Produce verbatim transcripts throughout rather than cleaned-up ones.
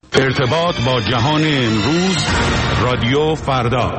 ارتباط با جهان امروز، رادیو فردا.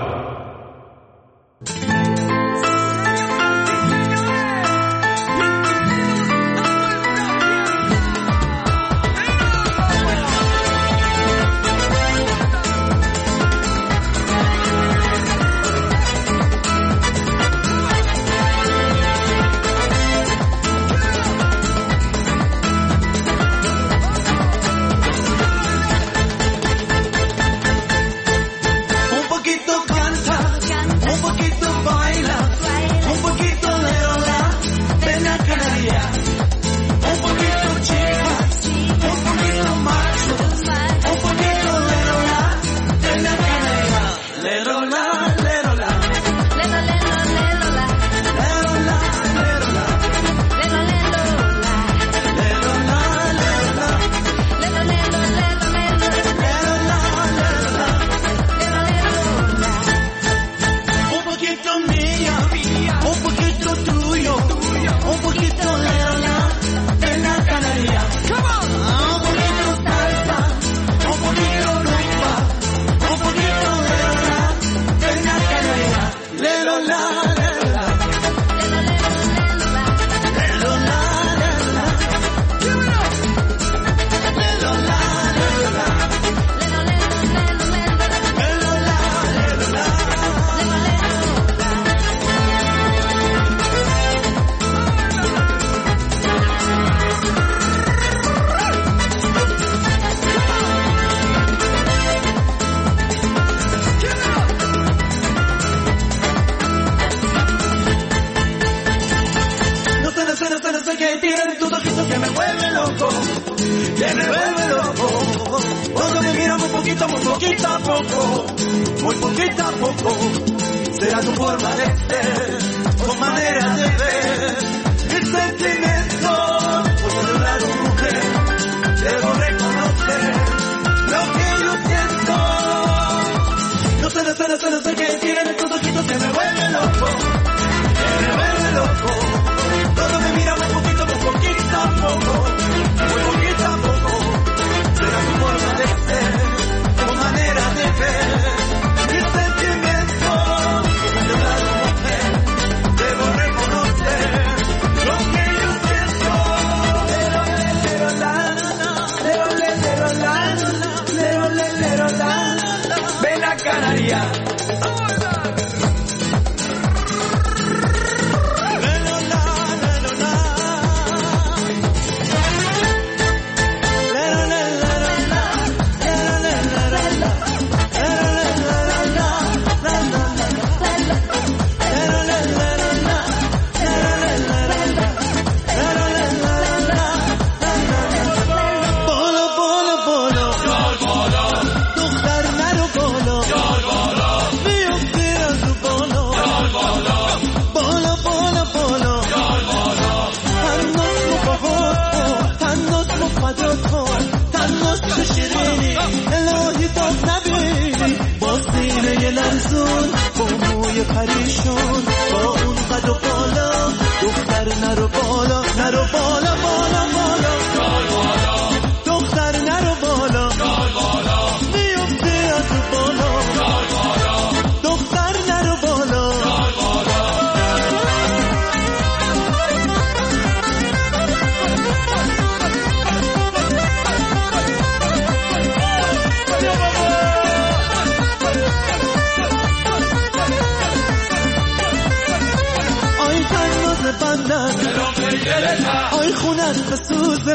آی خونت بسوزه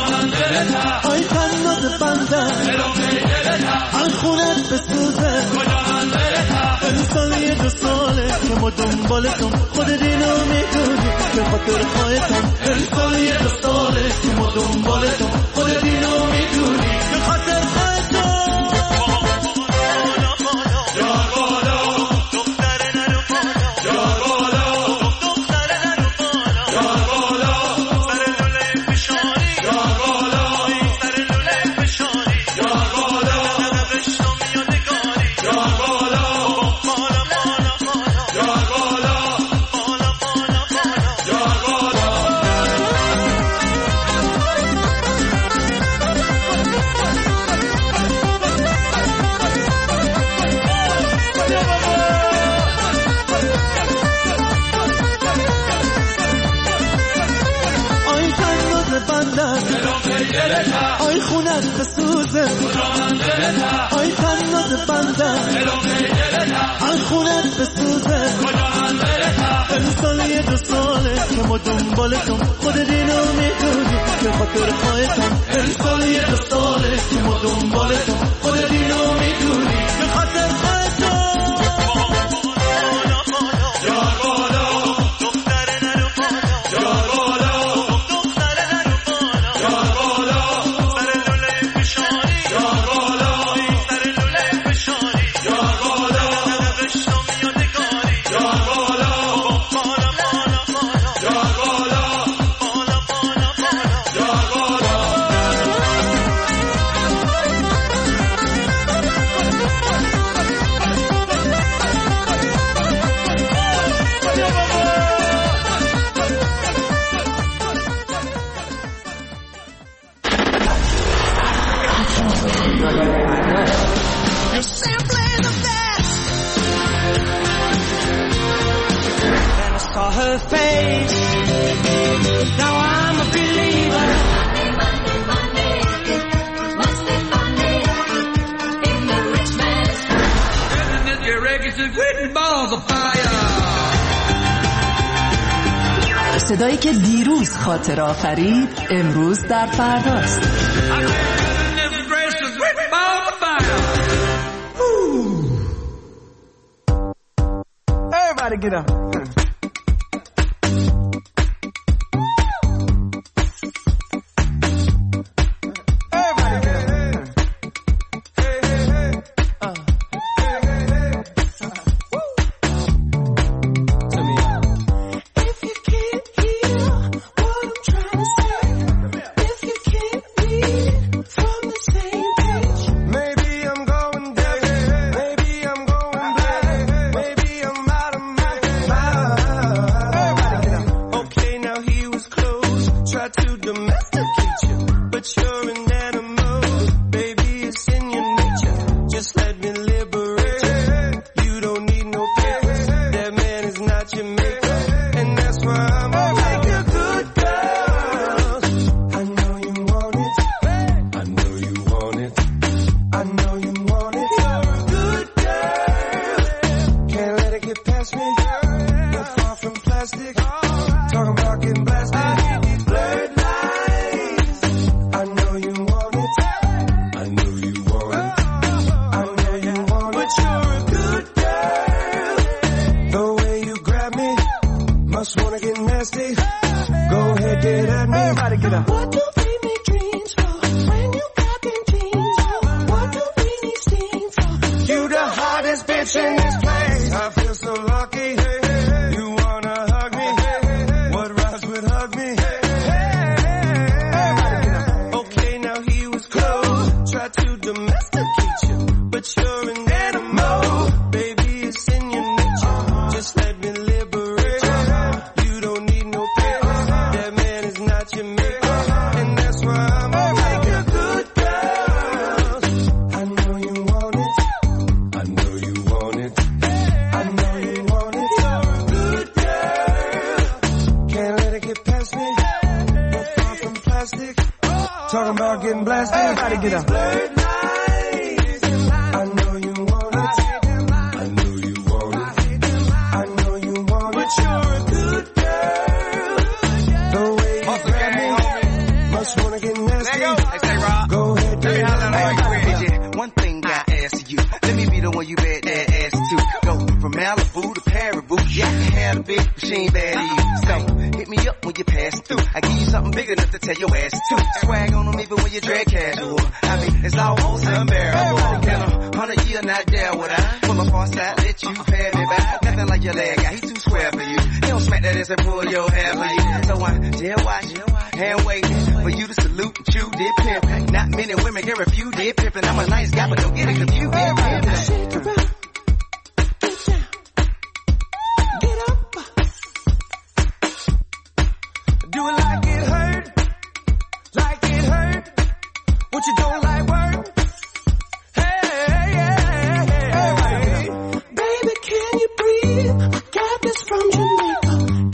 آی تنات بنده آی خونت بسوزه انسان یه دو ساله که ما دنبالتم خود دینو میدونی به خاطر خواهتم انسان یه دو ساله که ما دنبالتم خود دینو میدونی به خاطر خواهتم آی خونت بسوزه آی تنات بنده آی خونت بسوزه انسان یه دو ساله که ما دنبالتون خود دینو میدونی که خاطر خواهتون انسان یه دو ساله که ما دنبالتون خود دینو میدونی که خاطر خواهتون her face. Now I'm a believer. Monday, Monday, Monday. It must be Monday in the rich man's house. Isn't it your records and written balls of fire? صدایی که دیروز خاطر آفرید امروز در فرداست. Everybody get up.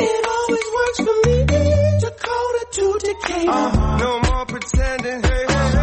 Uh, no more pretending. Hey, hey.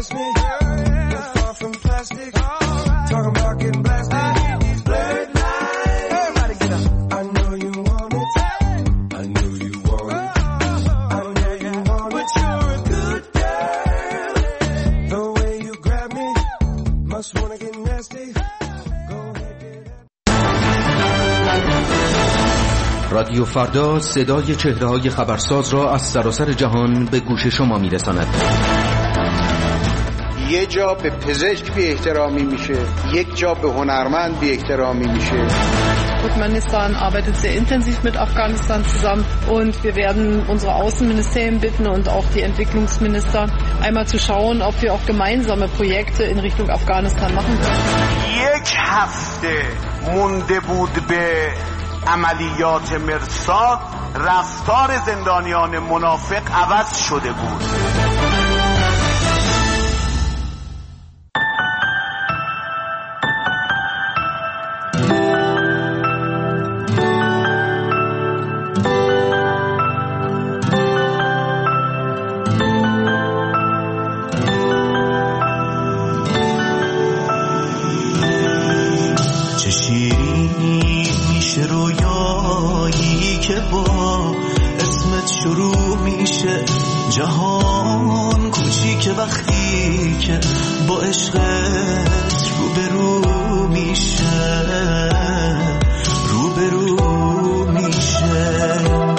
trust me. You're far from plastic. Talking about getting blasted. Blurred lines. Everybody get up. I know you want it. I know you want it. I know you want it. But you're a good girl. The way you grab me, must wanna get nasty. Go ahead, get up. رادیو فردا صدای چهره‌های خبرساز را از سراسر جهان به گوش شما می‌رساند. یه جا به پزشک بی احترامی میشه، یک جا به هنرمند بی احترامی میشه. Turkmenistan arbeitet sehr intensiv mit Afghanistan zusammen und wir werden unsere Außenministerien bitten und auch die Entwicklungsminister einmal zu schauen, ob wir auch gemeinsame Projekte in Richtung Afghanistan machen können. یک هفته مونده بود به عملیات مرصاد، رفتار زندانیان منافق عوض شده بود. جهان کوچیک وقتی که با عشقت روبرو میشه، روبرو میشه.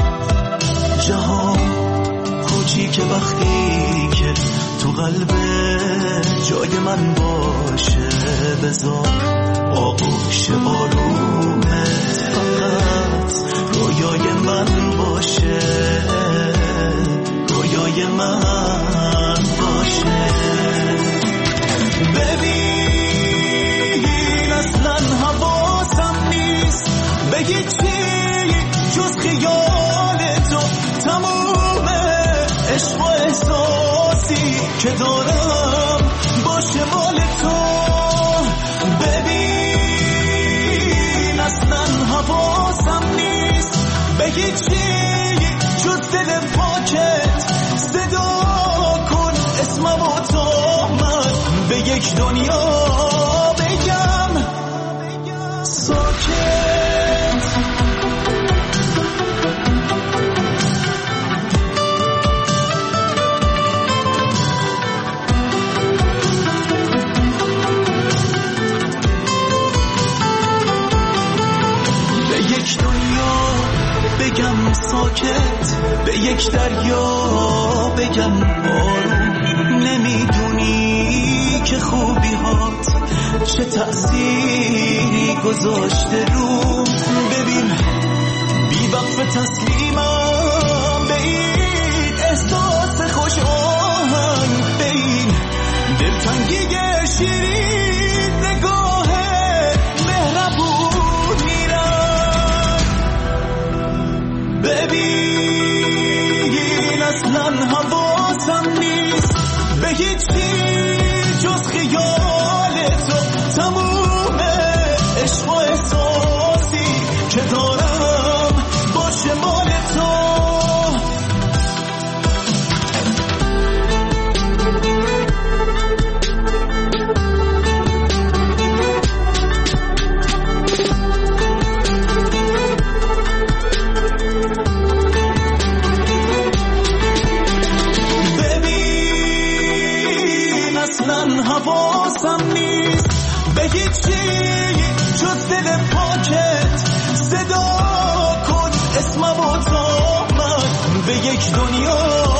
جهان کوچیک وقتی که تو قلب جای من باشه، بذار آغوش آرومت فقط رویای من باشه، رویای من باشه. ببین اصلا حواسم نیست به هیچی جز خیال تو، تموم عشق و احساسی که دارم باشه مال تو. ببین اصلا حواسم نیست به هیچی جز دل پاکت، صدا کن اسمم و تا من به یک دنیا بگم ساکت. به یک دنیا بگم ساکت، به یک دریا بگم آروم. نمیدونی که خوبی هات چه تأثیری گذاشته روم. ببین بی وقف تسلیمم به این احساس خوش آهنگ، به این دلتنگی شیرین نگاه مهربون میرم. ببین اصلا حواسم نیست به هیچی جز خیال تو، تموم عشق و احساسی که دارم باشه مال تو. حواسم نیست به هیچی جز دل پاکت، صدا کن اسمم و تا من به یک دنیا